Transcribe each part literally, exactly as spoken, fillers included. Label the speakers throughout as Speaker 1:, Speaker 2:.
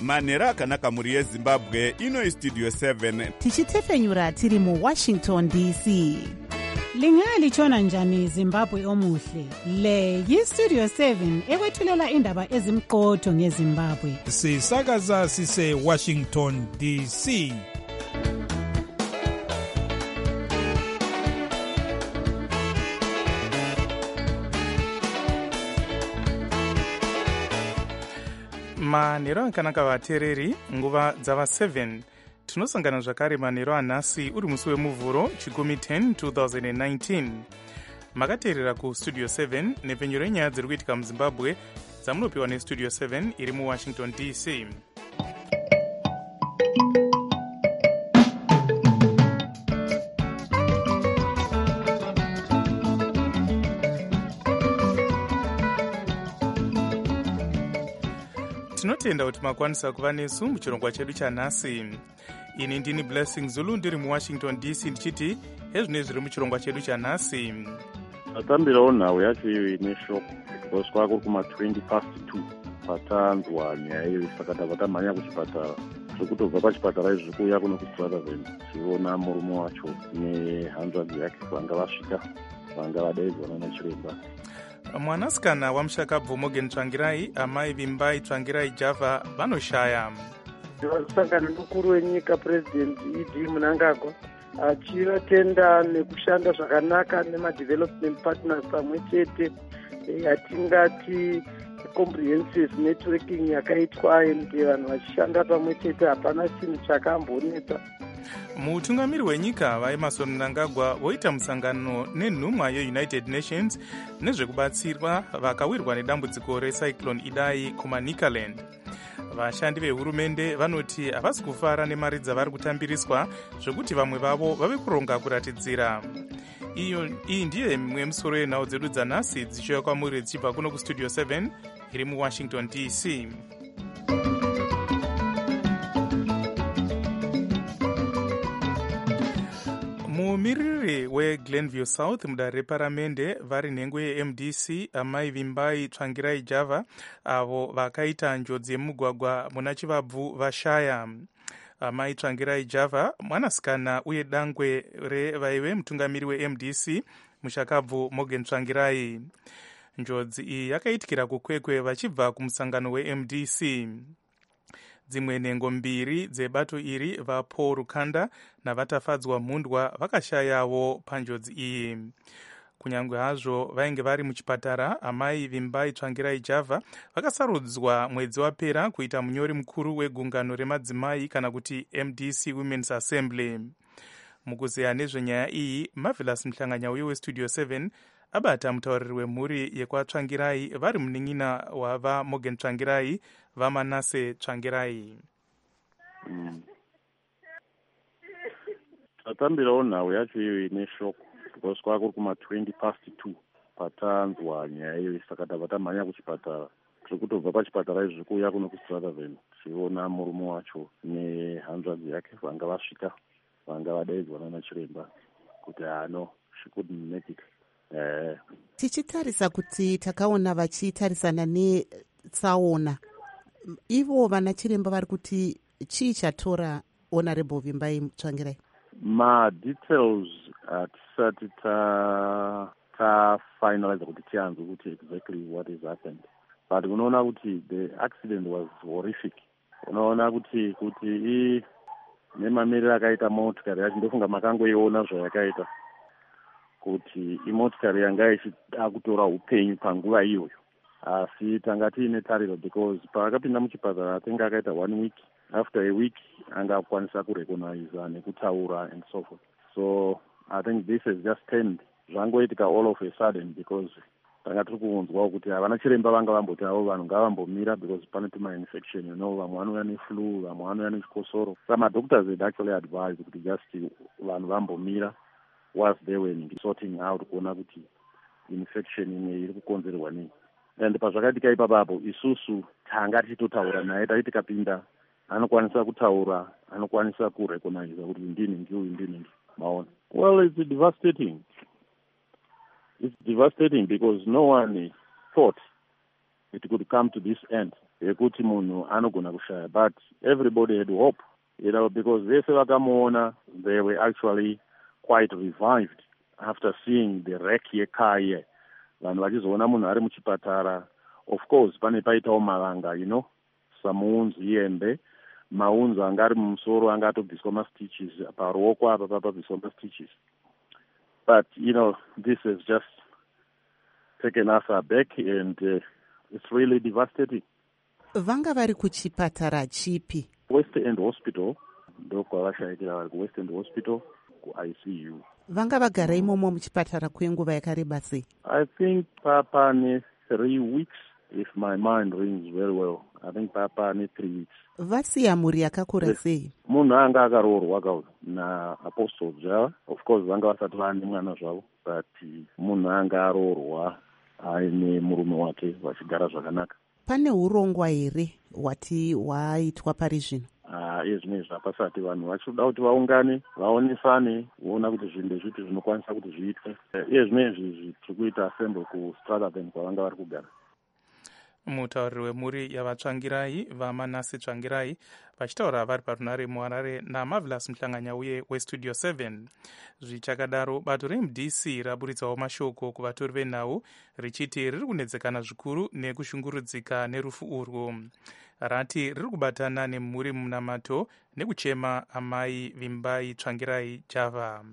Speaker 1: manhero akanaka mhuri yezimbabwe. Ino istudio seven
Speaker 2: tichitefenyura tiri muwashington D C.
Speaker 3: Lingalitshona njani Zimbabwe omuhle? Le yistudio seven ekwethulela indaba ezimqotho ngeZimbabwe.
Speaker 4: Sisakaza sise Washington D C.
Speaker 5: manhero akanaka vateereri, nguva dzava seven. Tinosangana zvakare manhero anhasi uri musi wemuvhuro chigumi ten twenty nineteen. Makateerera kustudio seven nepfenyuro renyaya dziri kuitika muzimbabwe dzamunopiwa nestudio seven iri muwashington D C. Tinotenda kuti makwanisa kuva nesu muchirongwa chedu chanhasi. Ini ndini Blessing Zulu ndiri muwashington D C ndichiti hezvino zviri muchirongwa chedu chanhasi.
Speaker 6: Tatambirawo nhau yacho iyo ine shoko kusvika kuri kuma twenty past two patanzwa nyaya iyo, saka tabva tamhanya kuchipatara. Zvekutobva pachipatara izvi kuuya kuno kuSutherland tichiona murume wacho nehanzvadzi yake vanga vasvika vanga vadaidzwa nachiremba.
Speaker 5: Mwanasikana wamushakabvu Morgan Tsvangirai, amai Vimbai Tsvangirai Java vanoshaya.
Speaker 7: Vasangana mukuru wenyika President Idi Mnangagwa achivatenda nekushanda zvakanaka nema-development partners pamwe chete yatingati comprehensive networking yakaitwa ende vanhu vachishanda pamwe chete, hapana chinhu chakambonetsa.
Speaker 5: Mutungamiri wenyika vaEmmerson Mnangagwa voita musangano nenhumwa yeUnited Nations nezvekubatsirwa vakawirwa nedambudziko recyclone Idai kuManicaland. Vashandi vehurumende vanoti havasi kufara nemari dzavari kutambiriswa zvekuti vamwe vavo vave kuronga kuratidzira. Iyo iyi ndiyo mimwe yemisoro yenhau dzedu dzanhasi dzichiuya kwamuri dzichibva kuno kustudio seven iri muwashington D C. Mumiriri weGlenview South mudare reparamende vari nhengo yeM D C amai Vimbai Tsvangirai Java avo vakaita njodzi yemugwagwa muna Chivabvu vashaya. Amai Tsvangirai Java mwanasikana uye dangwe revaive mutungamiri weM D C mushakabvu Morgan Tsvangirai. Njodzi iyi yakaitikira kukwekwe vachibva kumusangano weM D C. Dzimwe nhengo mbiri dzebato iri vaPaul Rukanda navatafadzwa Mhundwa vakashayawo panjodzi iyi. Kunyange hazvo vainge vari muchipatara, amai Vimbai Tsvangirai Java vakasarudzwa mwedzi wapera kuita munyori mukuru wegungano remadzimai kana kuti M D C Women's Assembly. Mukuzeya nezvenyaya iyi, Marvelous Mhlanganya uye westudio seven abata mutauriri wemhuri yekwaTsvangirai vari munin'ina wava Morgan Tsvangirai vaManase Tsvangirai.
Speaker 6: Mm. Tatambirawo nhau yacho iyo ine shoko kusvika kuri kuma twenty past two patanzwa nyaya iyo, saka tabva tamhanya kuchipatara. Zvekutobva pachipatara izvi kuuya kuno kuSutherland tichiona murume wacho nehanzvadzi yake vanga vasvika vanga vadaidzwa nachiremba kuti hano she couldn't make it. Eh.
Speaker 2: Tichitarisa kuti takaona vachitarisana netsaona, ivo vana chiremba vari kuti chii chatora Honorable Vimbai Tsvangirai?
Speaker 6: Ma details hatisati ta ta finalize kuti tianzwe kuti exactly what has happened, but unoona kuti the accident was horrific. Unoona kuti kuti i nemamiriro akaita motikari yacho ndofunga makangoiona zvayakaita, kuti imotikari yanga ichida kutora upenyu panguva iyoyo. Asi tanga tiine tariro because paakapinda muchipatara atenga akaita one week. After a week anga akwanisa kurecognize nekutaura and so forth. So I think this has just turned zvangoitika all of a sudden because tanga tiri kuunzwawo kuti havana chiremba vanga vamboti avo vanhu ngavambomira because pane tuma-infection, you know, vamwe vanouya neflu, vamwe vanouya nechikosoro. Some doctors had actually advised kuti just vanhu vambomira whilst they were sorting out kuona kuti infection imwe iri kukonzerwa nei. And pazvakaitika ipapapo isusu tanga tichitotaura naye, tati tikapinda anokwanisa kutaura, anokwanisa kurecognize kuti ndini ndiuyu ndini maona. Well, it's devastating. It's devastating because no one thought it could come to this end. yekuti munhu anogona kushaya, but everybody had hope, you know, because vese vakamuona, they were actually quite revived after seeing the wreck yecar here. Vanhu vachizoona munhu ari muchipatara, of course pane paitawo mavanga, you know, samuunzi yembe, maunzi anga ari mumusoro anga atobviswa mastitches, paruoko apa papabviswa mastitches. But, you know, this has just taken us aback and uh, it's really devastating.
Speaker 2: Vanga vari kuchipatara chipi?
Speaker 6: West End Hospital, ndoko vashayikira vari kuWest End Hospital, ku-I C U.
Speaker 2: Vanga vagara imomo muchipatara kwenguva yakareba sei?
Speaker 6: I think papane three weeks, if my mind rings very well. I think papane three weeks.
Speaker 2: Vasiya mhuri yakakura sei?
Speaker 6: Munhu anga akaroorwa kauya naApostle Java. Of course vanga vasati vane mwana zvavo, but munhu anga aroorwa aine murume wake vachigara zvakanaka.
Speaker 2: Pane urongwa here hwati hwaitwa pari zvino?
Speaker 6: Ah, izvinezvi hapasati, vanhu vachizoda kuti vaungane vaonesane voona kuti zvinhu ndezvipi zvinokwanisa kuti zviitwe. Iye zvinezvi tiri kuita assemble kuStrotherben kwavanga vari kugara.
Speaker 5: Mutauriri wemhuri yavatsvangirai vamanasi tsvangirai vachitaura vari parunare muharare naMarvelous Muhlanganya uye westudio seven. Zvichakadaro, bato reM D C raburitsawo mashoko kuvatori venhau richiti riri kunedzekana zvikuru nekushungurudzika nerufu urwu. Rati riri kubatana nemhuri munamato nekuchema amai Vimbai Tsvangirai Java.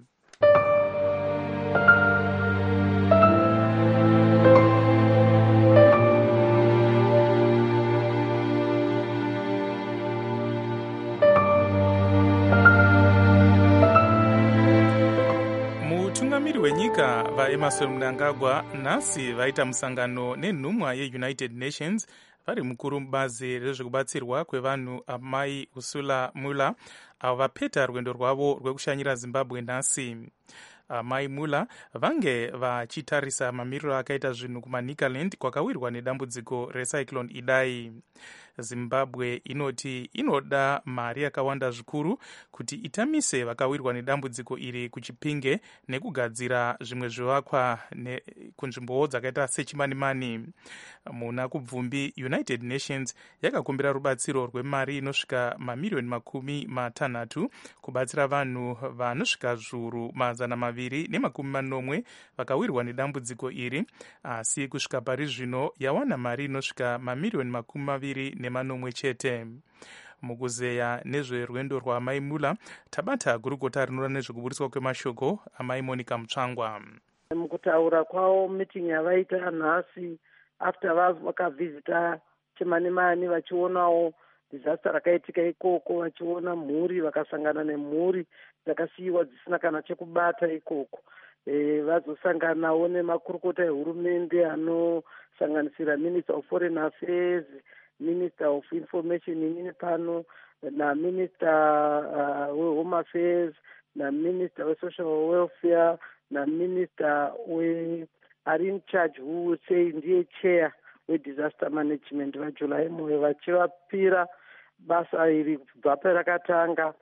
Speaker 5: Mutungamiri wenyika vaEmerson Mnangagwa nhasi vaita musangano nenhumwa yeUnited Nations vari mukuru mubazi rezvekubatsirwa kwevanhu amai Ursula Mueller avo vapeta rwendo rwavo rwekushanyira Zimbabwe nhasi. Amai Mueller vange vachitarisa mamiriro akaita zvinhu kumaNicaland kwakawirwa nedambudziko recyclone Idai. Zimbabwe inoti inoda mari yakawanda zvikuru kuti itamise vakawirwa nedambudziko iri kuChipinge nekugadzira zvimwe zvivakwa kunzvimbowo dzakaita seChimanimani. Muna kubvumbi, United Nations yakakumbira rubatsiro rwemari inosvika mamiriyoni makumi matanhatu kubatsira vanhu vanosvika zviuru mazana maviri nemakumi manomwe vakawirwa nedambudziko iri, asi kusvika pari zvino yawana mari inosvika mamiriyoni makumi maviri nemanomwe chete. Mukuzeya nezverwendo rwaamai Mueller, tabata gurukota rinoona nezvekuburiswa kwemashoko amai Monica Mutsvangwa.
Speaker 7: Mukutaura kwavo meeting yavaita nhasi after vakavhizita Chimanimani vachionawo disaster rakaitika ikoko, vachiona mhuri, vakasangana nemhuri dzakasiyiwa dzisina kana chekubata ikoko. E, vazosanganawo nemakurukota ehurumende anosanganisira Minister of Foreign Affairs, Minister of Information inini pano, na Minister uh, weHome Affairs, na Minister weSocial Welfare, na Minister we ari in charge who will say ndiye chair we-disaster management vaJuly Moyo, vachivapira basa iri kubva parakatanga,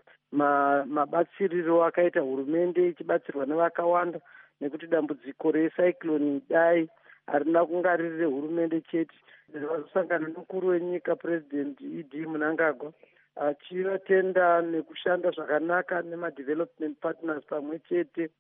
Speaker 7: mabatsiriro akaita hurumende ichibatsirwa nevakawanda, nekuti dambudziko recyclone Idai harina kunga riri rehurumende chete. Vazosangana nomukuru wenyika President E D Mnangagwa achivatenda nekushanda zvakanaka nema-development partners pamwe chete,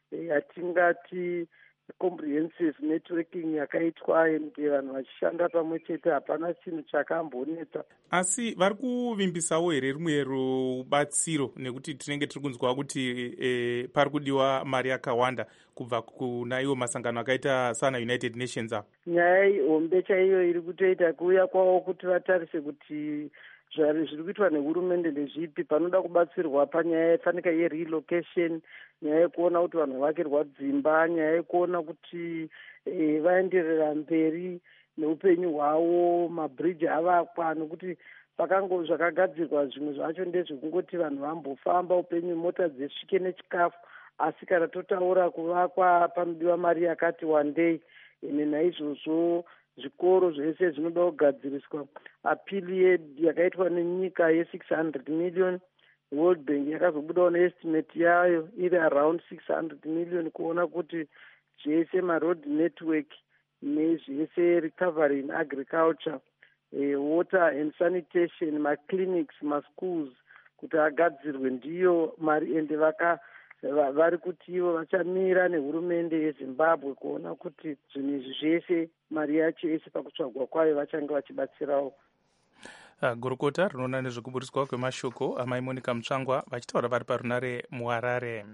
Speaker 7: yatingati comprehensive networking yakaitwa ende vanhu vachishanda pamwe chete, hapana chinhu chakambonetsa.
Speaker 5: Asi vari kuvimbisawo here rumwe rubatsiro, nekuti tinenge tiri kunzwa kuti e, pari kudiwa mari yakawanda kubva kuna iwo masangano akaita sana United Nations apa.
Speaker 7: Nyaya hombe chaiyo iri kutoita kuuya kwavo kuti vatarise kuti zviri kuitwa nehurumende ndezvipi, panoda kubatsirwa panyaya yafanika yerelocation, nyaya yekuona kuti vanhu vakirwa dzimba, nyaya yekuona kuti e, vaenderera mberi neupenyu hwavo, mabridge avakwa, nekuti pakango zvakagadzirwa zvimwe zvacho ndezvekungoti vanhu vambofamba upenyu, mota dzisvike nechikafu, asi kana totaura kuvakwa panodiwa mari yakati wandei. Ine naizvozvo zvikoro zvese zvinoda kugadziriswa. Apili yakaitwa nenyika ye-six hundred million, World Bank yakazobudawo neestimate yayo iri around six hundred million kuona kuti zvese maroad network nezvese recovery in agriculture e, water and sanitation, maclinics, maschools, kuti agadzirwe ndiyo mari ende vaka vari kuti ivo vachamira nehurumende yezimbabwe kuona kuti zvinhu izvi zvese mari yacho yese pakutsvagwa kwayo vachange vachibatsirawo.
Speaker 5: Uh, gurukota rinoona nezvekuburiswa kwemashoko amai Monica Mutsvangwa vachitaura vari parunare muHarare.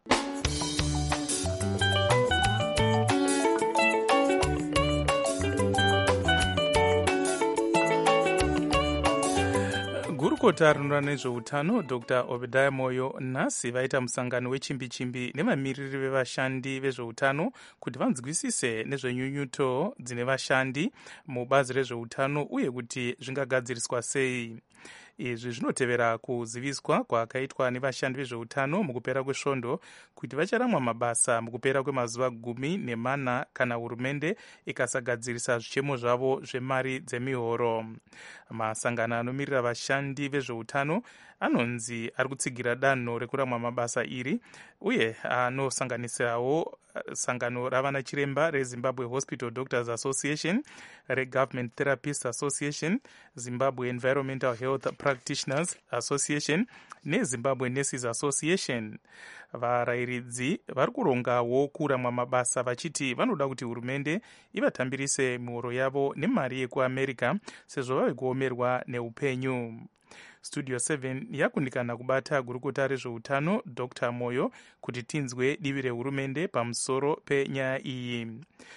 Speaker 5: Gurukota rinoona nezveutano Dr Obadiah Moyo nhasi vaita musangano wechimbi-chimbi nevamiriri vevashandi vezveutano kuti vanzwisise nezvenyunyuto dzine vashandi mubazi rezveutano uye kuti zvingagadziriswa sei. Izvi zvinotevera kuziviswa kwakaitwa nevashandi vezveutano mukupera kwesvondo kuti vacharamwa mabasa mukupera kwemazuva gumi nemana kana hurumende ikasagadzirisa zvichemo zvavo zvemari dzemihoro. Masangano anomirira vashandi vezveutano anonzi ari kutsigira danho rekuramwa mabasa iri uye anosanganisirawo sangano ravana chiremba reZimbabwe Hospital Doctors Association, reGovernment Therapists Association, Zimbabwe Environmental Health Practitioners Association neZimbabwe Nurses Association. Varayiridzi vari kurongawo kuramwa mabasa vachiti vanoda kuti hurumende ivatambirise mihoro yavo nemari yekuAmerica sezvo vave kuomerwa neupenyu. Studio seven yakundikana kubata gurukota rezveutano Dr Moyo kuti tinzwe divi rehurumende pamusoro penyaya iyi.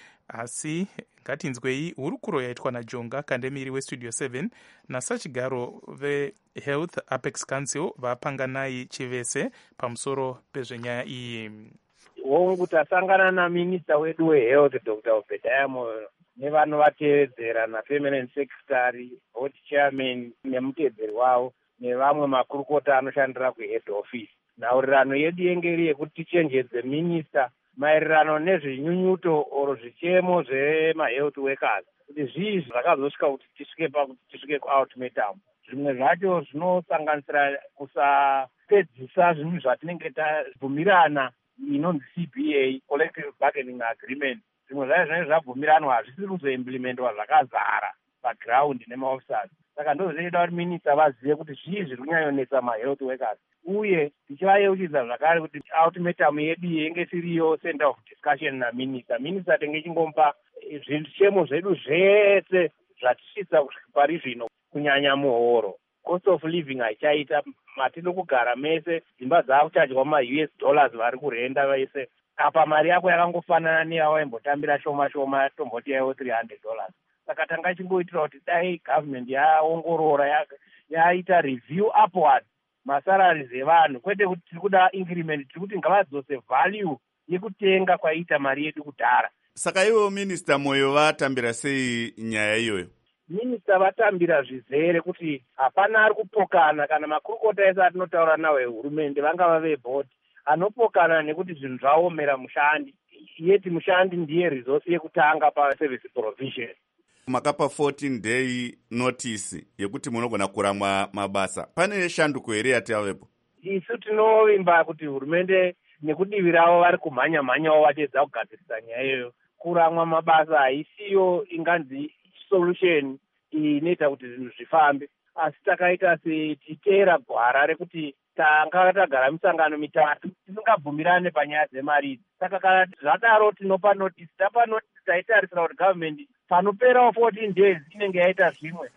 Speaker 5: Asi ngatinzwei hurukuro yaitwa naJonga Kandemiri weStudio seven nasachigaro veHealth Apex Council vapanganai chivese pamusoro pezvenyaya iyi.
Speaker 8: Wongu tasangana naminista wedu weHealth Dr Obadiah Moyo nevanovatevedzera naPermanent Secretary, Board Chairman nemutevedzeri wavo nevamwe makurukota anoshandira kuhead office. Nhaurirano yedu yenge iri yekuti tichenjedze minista maererano nezvenyunyuto oro zvichemo zvemahealth workers kuti zvii zvakazosvika kuti tisvike pakuti tisvike kuultimatum. Zvimwe zvacho zvinosanganisira kusapedzisa zvinhu zvatinenge tabvumirana inonzi C B A, Collective Bargaining Agreement. Zvimwe zvacho zvinenge zvabvumiranwa hazvisiri kuzoimplementwa zvakazara paground nemaofficers. Saka ndozvinoita kuti minista vazive kuti zvii zviri kunyanyonetsa mahealth workers uye tichivayeuchidza zvakare kuti ultimatum yedu yenge siriyo center of discussion naminista. Minista tenge chingompa zvichemo zvedu zvese zvatisvitsa kusvika pari zvino kunyanya muhoro. Cost of living haichaita, matino kugara mese, dzimba dzakuchadya ma-U S dollars vari kurenda vese. Apa mari yako yakangofanana neyava imbotambira shoma shoma tomboti yaiwo three hundred dollars. Saka tanga chingoitira kuti dai government yaongorora yaita review upward masalaries evanhu, kwete kuti tiri kuda increment, tiri kuti ngavadzose value yekutenga kwaita mari yedu kudhara.
Speaker 1: Saka ivo Minister Moyo vatambira sei nyaya iyoyo?
Speaker 8: Minista vatambira zvizere kuti hapana ari kupokana kana makurukota ese atinotaura nawo ehurumende vangava vebhodi anopokana nekuti zvinhu zvaomera mushandi. Yeti mushandi ndiye resource yekutanga paservice provision.
Speaker 1: Makapa fourteen day notice yekuti munogona kuramwa mabasa. Pane shanduko here yatavepo?
Speaker 8: Isu tinovimba kuti hurumende nekudivi ravo vari kumhanya mhanyawo vachedza kugadzirisa nyaya iyoyo. Kuramwa mabasa haisiyo inganzi solution inoita kuti zvinhu zvifambe, asi takaita setitera gwara rekuti tanga tagara misangano mitatu tisingabvumirane panyaya dzemari idzi. Saka kana zvadaro tinopa notice, tapa notice taitarisira kuti government panoperawo fourteen days inenge yaita zvimwe.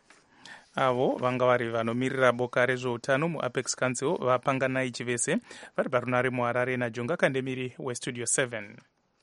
Speaker 5: Avo vanga vari vanomirira boka rezveutano muApex Council vapanganai chivese vari parunare muHarare naJonga Kandemiri weStudio seven.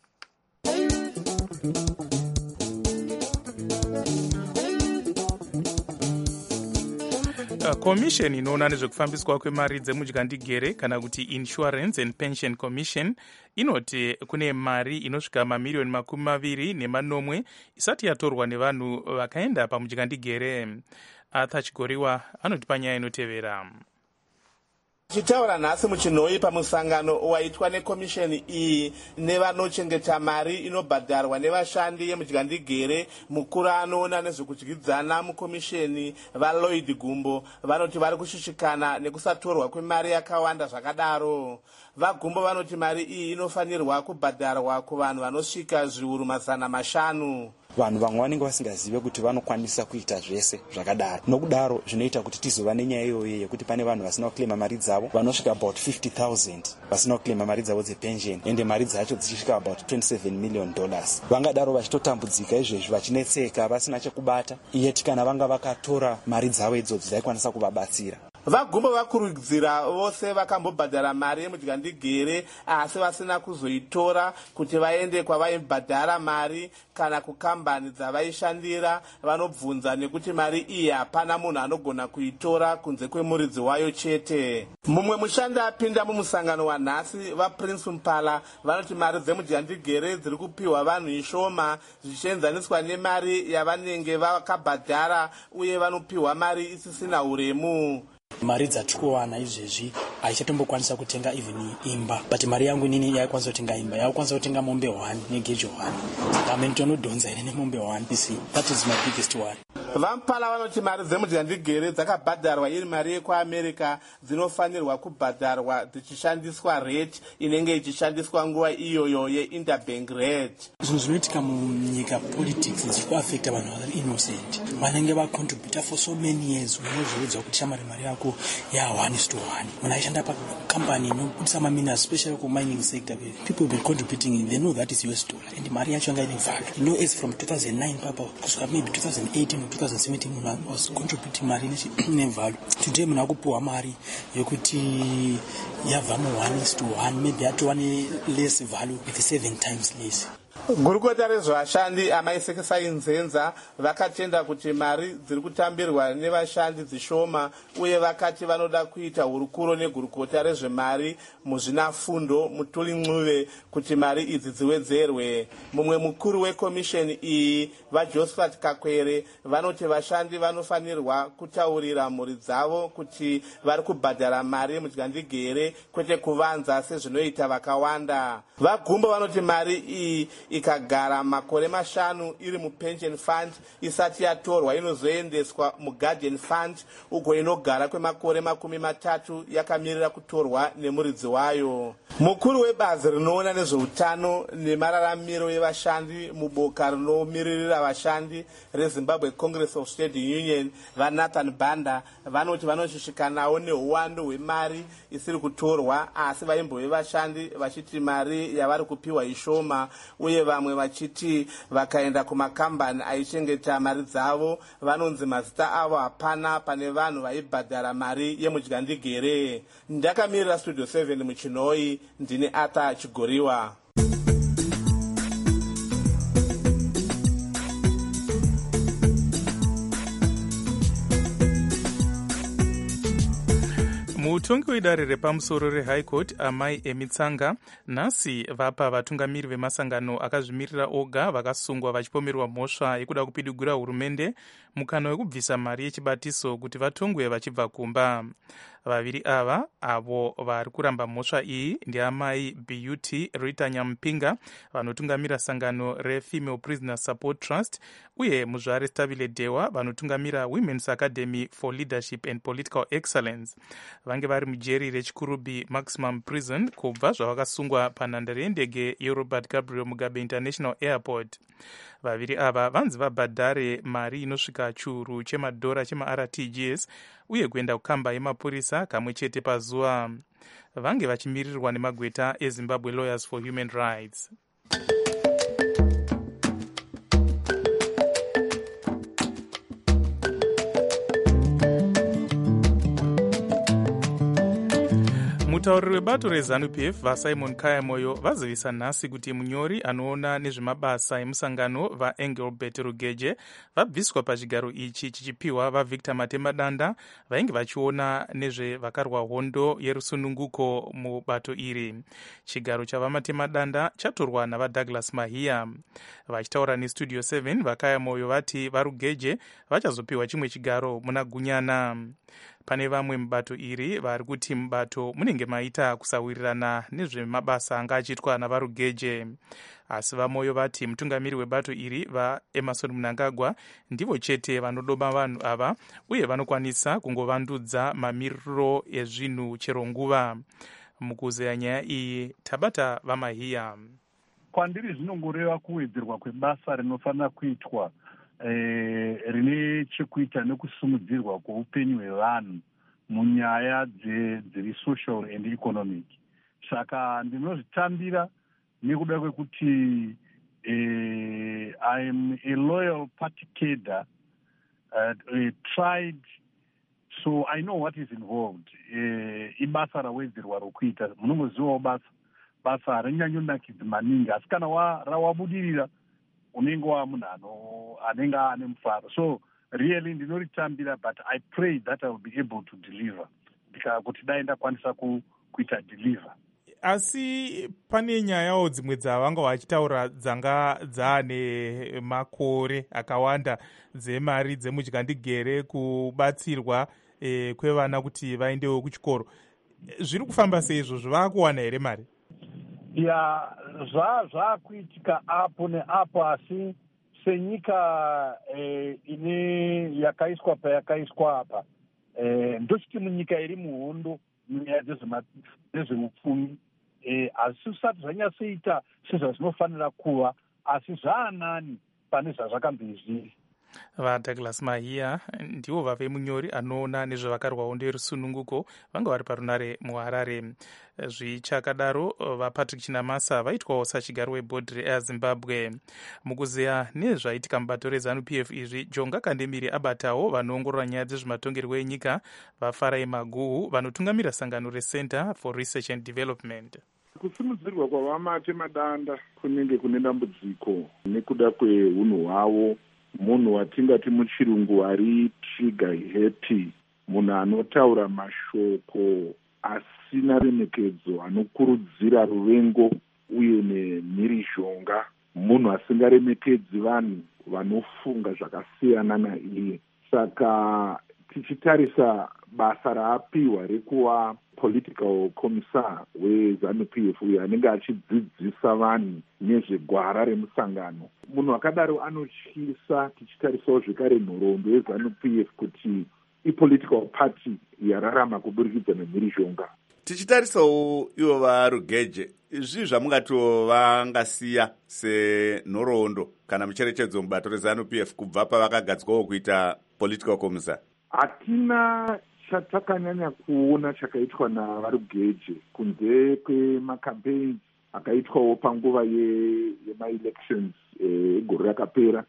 Speaker 5: Commission inoona nezvekufambiswa kwemari dzemudyandingere kana kuti Insurance and Pension Commission inoti kune mari inosvika mamiliyoni makumi maviri nemanomwe isati yatorwa nevanhu vakaenda pamudyandingere. Arthur Chigoriwa anoti panyaya inotevera.
Speaker 9: Chitaura nhasi muchinhoi pamusangano waitwa nekomisheni iyi nevanochengeta mari inobhadharwa nevashandi yemudyandingere, mukuru anoona nezvekudyidzana mukomisheni vaLloyd Gumbo vanoti vari kushushikana nekusatorwa kwemari yakawanda zvakadaro. VaGumbo vanoti mari iyi inofanirwa kubhadharwa kuvanhu vanosvika zviuru mazana mashanu.
Speaker 10: vanhu vamwe vanenge vasingazive kuti vanokwanisa kuita zvese zvakadaro. Nokudaro zvinoita kuti tizova nenyaya iyoyo yekuti pane vanhu vasina kuklema mari dzavo vanosvika about fifty thousand vasina kuklema mari dzavo dzepension, ende mari dzacho dzichisvika about twenty-seven million dollars. Vangadaro vachitotambudzika izvezvi vachinetseka vasina chekubata, yeti kana vanga vakatora mari dzavo idzodzo dzaikwanisa kuvabatsira.
Speaker 9: Vagumbo vakurudzira vose vakambobhadhara mari yemudyandigere asi vasina kuzoitora kuti vaende kwavaibhadhara mari kana kukambani dzavaishandira, vanobvunza nekuti mari iyi hapana munhu anogona kuitora kunze kwemuridzi wayo chete. Mumwe mushandi apinda mumusangano wanhasi, vaPrince Mpala, vanoti mari dzemudyandigere dziri kupiwa vanhu ishoma zvichienzaniswa nemari yavanenge vakabhadhara uye vanopiwa mari isisina uremu.
Speaker 11: Mari dzatikuwana izvezvi haichatombokwanisa kutenga even imba, but mari yangu inini yaikwanisa kutenga imba, yaikwanisa kutenga mombe one negejo one. Saka mimi ndinodhonza ine mombe one. You see, that is my biggest worry.
Speaker 9: Vampala vanoti mari dzemudyandigere dzakabhadharwa iri mari yekuAmerica dzinofanirwa kubhadharwa dzichishandiswa rate inenge ichishandiswa nguva iyoyo ye-interbank rate.
Speaker 11: Zvinhu zvinoitika munyika politics zvichiaffecta vanhu vari innocent vanenge vacontributa for so many years. Unozviudza kuti shamari mari yako ya one is to one. Munhu aishanda pakambani inobudisa mamina, especially kumining sector, people will be contributing, they know that is U S dollar, and mari yacho yanga ine value. You know, as from two thousand nine papa kusvika maybe two thousand eighteen or two thousand seventeen munhu was contributing mari ine value. Today munhu akupiwa mari yokuti yabva mu one is to one, maybe atowane less value with seven times less.
Speaker 9: Gurukota rezvashandi amaisekesai nzenza vakatenda kuti mari dziri kutambirwa nevashandi dzishoma uye vakati vanoda kuita hurukuro negurukota rezvemari muzvinafundo Mutuli Ncube kuti mari idzi dziwedzerwe. Mumwe mukuru wekomisheni iyi vaJosephat Kakwere vanoti vashandi vanofanirwa kutaurira mhuri dzavo kuti vari kubhadhara mari yemudyandigere kwete kuvanza sezvinoita vakawanda. Vagumbo vanoti mari iyi ikagara makore mashanu iri mupension fund isati yatorwa inozoendeswa muguardian fund uko inogara kwemakore makumi matatu yakamirira kutorwa nemuridzi wayo. Mukuru webazi rinoona nezveutano nemararamiro evashandi muboka rinomiririra vashandi reZimbabwe Congress of State Union vaNathan Banda vanoti vanoshushikanawo neuwandu hwemari isiri kutorwa asi vaimbove vashandi vachiti mari yavari kupiwa ishoma uye vamwe vachiti vakaenda kumakambani aichengeta mari dzavo vanonzi mazita avo hapana pane vanhu vaibhadhara mari yemudyandigere. Ndakamirira Studio seven muChinoi, ndini Arthur Chigoriwa.
Speaker 5: mutongi wedare repamusoro reHigh Court amai emitsanga nhasi vapa vatungamiri vemasangano akazvimirira oga vakasungwa vachipomerwa mhosva yekuda kupidigura hurumende mukana wekubvisa mari yechibatiso kuti vatongwe vachibva kumba. Vaviri ava avo vari kuramba mhosva iyi ndiamai Beauty Rita Nyampinga vanotungamira sangano reFemale Prisoner Support Trust uye muzvare Stabile Dewa vanotungamira Women's Academy for Leadership and Political Excellence. Vange vari mujeri reChikurubi Maximum Prison kubva zvavakasungwa panhandare yendege yeRobert Gabriel Mugabe International Airport. Vaviri ava vanzi vabhadhare mari inosvika chiuru chemadhora chemaR T G S uye kuenda kukamba yemapurisa kamwe chete pazuva. Vange vachimirirwa nemagweta eZimbabwe Lawyers for Human Rights. Mutauriri webato reZANU-P F vaSimon Kayamoyo vazivisa nhasi kuti munyori anoona nezvemabasa emusangano vaEngelbert Rugeje vabviswa pachigaro ichi chichipiwa vaVictor Matemadanda vainge vachiona nezvevakarwa hondo yerusununguko mubato iri. Chigaro chavamatemadanda chatorwa navaDouglas Mahia. Vachitaura neStudio seven vaKayamoyo vati vaRugeje vachazopiwa chimwe chigaro muna Gunyana. Pane vamwe mubato iri vari kuti mubato munenge maita kusawirirana nezvemabasa anga achiitwa navaRugeje. Asi vaMoyo vati mutungamiri webato iri vaEmerson Mnangagwa ndivo chete vanodoba vanhu ava uye vanokwanisa kungovandudza mamiriro ezvinhu chero nguva. Mukuzeya nyaya iyi tabata vaMahia.
Speaker 12: kwandiri zvinongoreva kuwedzerwa kwebasa rinofanira kuitwa eh, rine chekuita nekusumudzirwa kweupenyu hwevanhu munyaya dziri social and economic. Saka ndinozvitambira nekuda kwekuti eh, I'm a loyal party cadre, uh, uh, tried, so I know what is involved. Eh, ibasa rawedzerwa rokuita, munongozivawo basa basa harinyanyo-nakidzi maningi, asi kana rawabudirira unenge wamunhu anenge ane mufaro. So really ndinoritambira, but I pray that I will be able to deliver, kuti dai ndakwanisa kuita deliver.
Speaker 5: Asi pane nyayawo dzimwe dzavanga vachitaura dzanga dzaane makore akawanda dzemari dzemudyandegere kubatsirwa eh, kwevana kuti vaendewo kuchikoro. Zviri kufamba seizvozvo, vaakuwana here mari?
Speaker 12: Ya, zvaakuitika apo neapo, asi senyika eh, ine yakaiswa payakaiswa apa, eh, ndochiti munyika iri muhondo munyaya dzezveupfumi, eh, asi zvisati zvanyatsoita sezvazvinofanira kuva, asi zvaanani pane zvazvakamboizviri.
Speaker 5: VaDouglas Mahia ndivo vave munyori anoona nezvevakarwawo nderusununguko vanga vari parunare muHarare. Zvichakadaro, vaPatrick Chinamasa vaitwawo sachigaro webhodhi reAir Zimbabwe. Mukuziya nezvaitika mubato reZANU-P F izvi, Jonga Kandemiri abatawo vanoongorora nyaya dzezvematongerwo enyika vaFarai Maguhu vanotungamira sangano reCenter for Research and Development.
Speaker 13: Kusimudzirwa kwavamate madanda kunenge kune dambudziko nekuda kweunhu hwavo, munhu watingati muchirungu ari trigger happy, munhu anotaura mashoko asina remekedzo, anokurudzira ruvengo uye nemhirizhonga, munhu asingaremekedzi vanhu vanofunga zvakasiyana naiye. Saka tichitarisa basa raapiwa rekuva political commissar weZANU-P F uyo anenge achidzidzisa vanhu nezvegwara remusangano, munhu akadaro anotyisa. Tichitarisawo zvekare nhoroondo yeZANU-P F kuti ipolitical party yararama kuburikidza nemhirizhonga.
Speaker 1: Tichitarisawo ivo vaRugeje, izvi zvamungatovangasiya senhoroondo kana mucherechedzo mubato reZANU-P F kubva pavakagadzwawo kuita political commissar? Hatina
Speaker 13: chatakanyanya kuona chakaitwa navaRugeje kunze kwemacampaigns akaitwawo panguva yemaelections egore e, rakapera,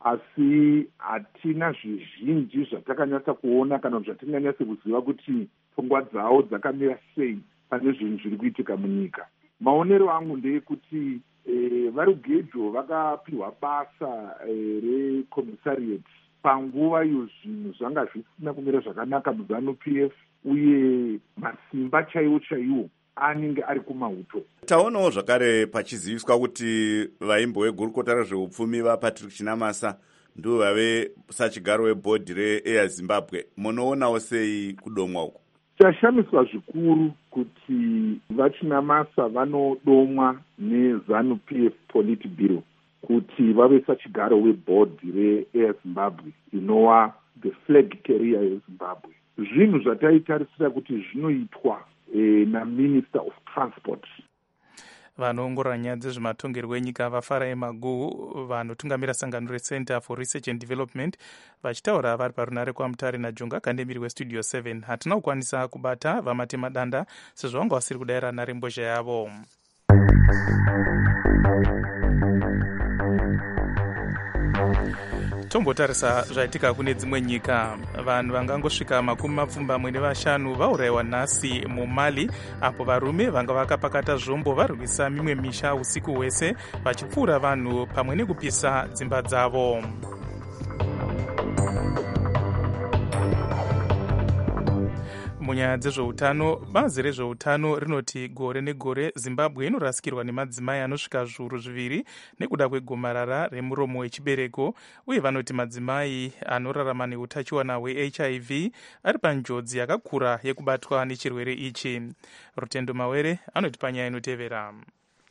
Speaker 13: asi hatina zvizhinji zvatakanyatsa kuona kana zvatinganyatsa kuziva kuti pfungwa dzavo dzakamira sei pane zvinhu zviri kuitika munyika. Maonero angu ndeyekuti e, vaRugejo vakapiwa basa e, recommissariat panguva iyo zvinhu zvanga zvisina kumira zvakanaka muZANU-P F uye masimba chaiwo chaiwo anenge ari kumauto.
Speaker 1: Taonawo zvakare pachiziviswa kuti vaimbo vegurukota rezveupfumi vaPatrick Chinamasa ndivo vave sachigaro webhodhi reAir Zimbabwe. Munoonawo sei kudomwa uku?
Speaker 13: Chashamiswa zvikuru kuti vaChinamasa vanodomwa neZANU-P F Politburo kuti vave sachigaro webhodhi reAir Zimbabwe inova the flag carrier yeZimbabwe. Zvinhu zvataitarisira kuti zvinoitwa e, naMinister of Transport.
Speaker 5: Vanoongorora nyaya dzezvematongerwo enyika vaFarai Maguhu vanotungamira sangano reCenter for Research and Development vachitaura vari parunare kwaMutare naJonga Kandemiri weStudio seven. Hatina kukwanisa kubata vamate madanda sezvo vanga vasiri kudayira nharembozha yavo. Tombotarisa zvaitika kune dzimwe nyika. Vanhu vangangosvika makumi mapfumbamwe nevashanu vaurayiwa nhasi muMali, apo varume vanga vakapakata zvombo varwisa mimwe misha usiku hwese vachipfuura vanhu pamwe nekupisa dzimba dzavo. Munyaya dzezveutano, bazi rezveutano rinoti gore negore Zimbabwe inorasikirwa nemadzimai anosvika zviuru zviviri nekuda kwegomarara remuromo wechibereko, uye vanoti madzimai anorarama neutachiwana hweH I V ari panjodzi yakakura yekubatwa nechirwere ichi. Rutendo Mawere anoti panyaya inotevera.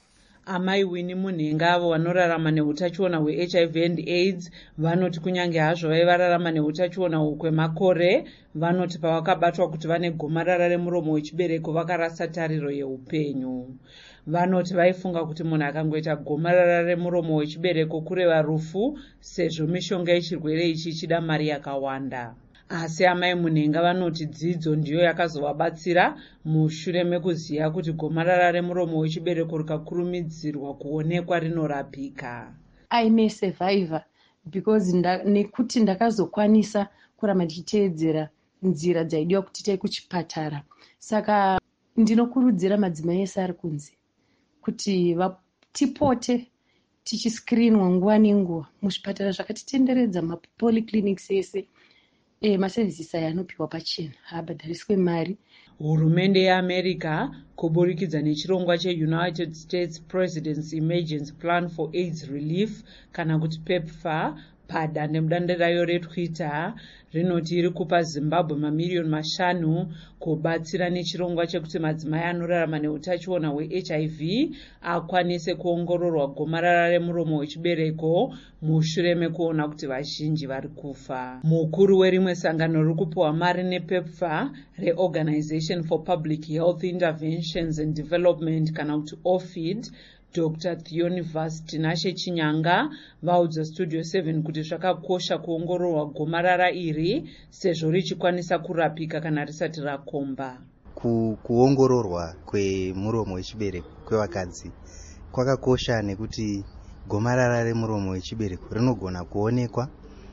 Speaker 14: Amai Winnie Munhenga avo vanorarama neutachiona hwe-H I V and AIDS vanoti kunyange hazvo vai vararama neutachiona uhu kwemakore, vanoti pavakabatwa kuti vane gomarara remuromo wechibereko vakarasa tariro yeupenyu. Vanoti vaifunga kuti munhu akangoita gomarara remuromo wechibereko kureva rufu, sezvo mishonga yechirwere ichi ichida mari yakawanda. Asi amai Munhenga vanoti dzidzo ndiyo yakazovabatsira mushure mekuziva kuti gomarara remuromo wechibereko rikakurumidzirwa kuonekwa rinorapika.
Speaker 15: I'm a survivor because nda, nekuti ndakazokwanisa kuramba ndichiteedzera nzira dzaidiwa kuti tiite kuchipatara. Saka ndinokurudzira madzimai ese ari kunze kuti tipote tichiscreenwa nguva nenguva muzvipatara zvakatitenderedza, mapolyclinics ese. E, masevhisi aya anopiwa pachena, haabhadhariswe mari.
Speaker 14: Hurumende yeAmerica kuburikidza nechirongwa cheUnited States President's Emergency Plan for AIDS Relief kana kuti PEPFAR padandemutande rayo reTwitter rinoti iri kupa Zimbabwe mamiriyoni mashanu kubatsira nechirongwa chekuti madzimai anorarama neutachiona hwe-H I V akwanise kuongororwa gomarara remuromo wechibereko mushure mekuona kuti vazhinji vari kufa. Mukuru werimwe sangano riri kupiwa mari nePEPFAR reOrganization for Public Health Interventions and Development kana kuti O F I D, Doctor Theonivas Tinashe Chinyanga vaudza Studio seven kuti zvakakosha kuongororwa gomarara iri sezvo richikwanisa kurapika kana risati rakomba.
Speaker 16: Ku, kuongororwa kwemuromo wechibereko kwevakadzi kwakakosha nekuti gomarara remuromo wechibereko rinogona kuonekwa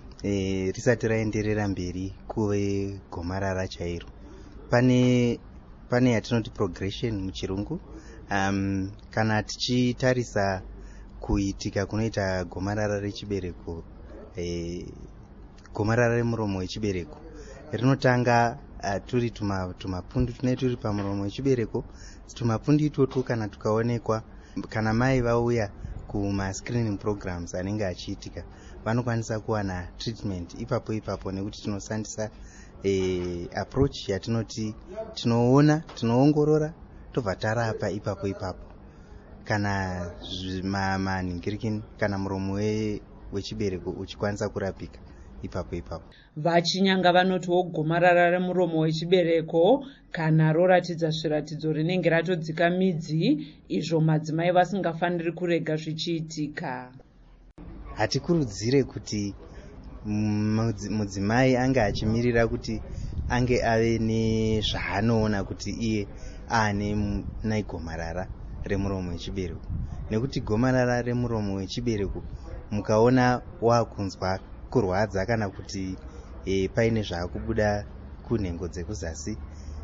Speaker 16: e, risati raenderera mberi kuve gomarara chairo. Pane, pane yatinoti progression muchirungu. Um, kana tichitarisa kuitika kunoita gomarara rechibereko, e, gomarara remuromo wechibereko rinotanga uh, turi tumapundu tunenge turi pamuromo wechibereko. Tumapundu itoto kana tukaonekwa, kana mai vauya kuma-screening programs anenge achiitika, vanokwanisa kuwana treatment ipapo ipapo, nekuti tinoshandisa e, approach yatinoti tinoona, tinoongorora tobva tarapa ipapo ipapo. Kana manhingirikini kana muromo wechibereko uchikwanisa kurapika ipapo ipapo.
Speaker 14: Vachinyanga vanotiwo gomarara remuromo wechibereko kana roratidza zviratidzo rinenge ratodzika midzi, izvo madzimai vasingafaniri kurega zvichiitika.
Speaker 16: Hatikurudzire kuti mudzimai ange achimirira kuti ange ave nezvaanoona kuti iye aane naigomarara remuromo wechibereko, nekuti gomarara remuromo wechibereko mukaona wakunzwa kurwadza kana kuti e, paine zvaakubuda kunhengo dzekuzasi,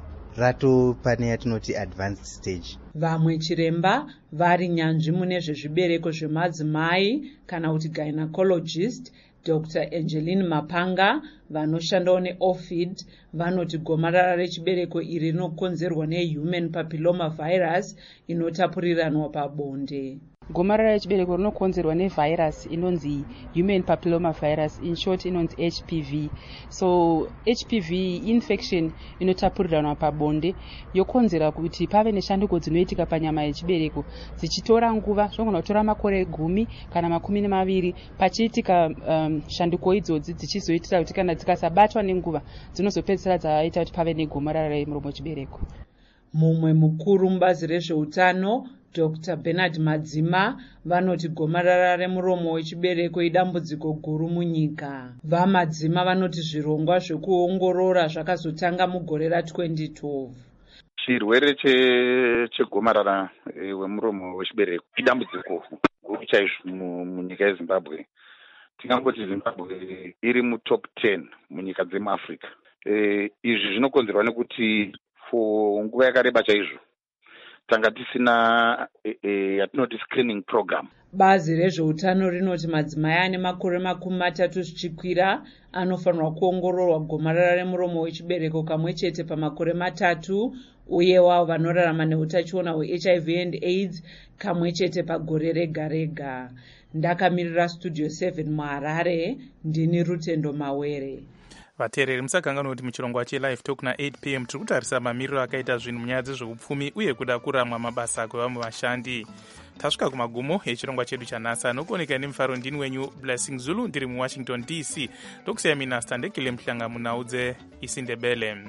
Speaker 16: rato pane yatinoti advanced stage.
Speaker 14: Vamwe chiremba vari nyanzvi mune zvezvibereko zvemadzimai kana kuti gynecologist Doctor Angeline Mapanga vanoshandawo ne-O F I D vanoti gomarara rechibereko iri rinokonzerwa nehuman papilloma virus inotapuriranwa pabonde.
Speaker 17: Gomarara rechibereko rinokonzerwa nevirus inonzi human papilloma virus, in short inonzi H P V. So H P V infection inotapuriranwa pabonde yokonzera kuti pave neshanduko dzinoitika panyama yechibereko dzichitora nguva, zvinogona kutora makore gumi kana makumi maviri pachiitika. Um, shanduko idzodzi dzichizoitira kuti kana dzikasabatwa nenguva dzinozopedzisira dzaita kuti pave negomarara remuromo wechibereko.
Speaker 14: Mumwe mukuru mubazi rezveutano Doctor Bernard Madzima vanoti gomarara remuromo wechibereko idambudziko guru munyika. VaMadzima vanoti zvirongwa zvekuongorora zvakazotanga mugore ra-twenty twelve.
Speaker 18: Chirwere chegomarara wemuromo wechibereko idambudziko guru chaizvo munyika yeZimbabwe. Tingangoti Zimbabwe iri mutop ten munyika dzemuAfrica. E, izvi zvinokonzerwa nekuti for nguva yakareba chaizvo tanga tisina e, e, yatinoti screening program.
Speaker 14: Bazi rezveutano rinoti madzimai ane makore makumi matatu zvichikwira anofanirwa kuongororwa gomarara remuromo wechibereko kamwe chete pamakore matatu, uye wavo vanorarama neutachiona hwe-H I V and AIDS kamwe chete pagore rega rega. Ndakamirira Studio seven muHarare, ndini Rutendo Mawere.
Speaker 5: vateereri musakanganwa kuti muchirongwa chelive talk na-eight p m tiri kutarisa mamiriro akaita zvinhu munyaya dzezveupfumi uye kuda kuramwa mabasa kwevamwe vashandi. Tasvika kumagumo echirongwa chedu chanhasi. Anokuoneka nemufaro ndini wenyu Blessing Zulu, ndiri muwashington d c. Ndokusiya mina standekile mhlanga munhau dzeisindebele.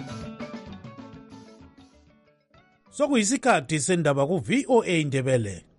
Speaker 4: sokuyisikhathi sendaba ku-V O A Indebele.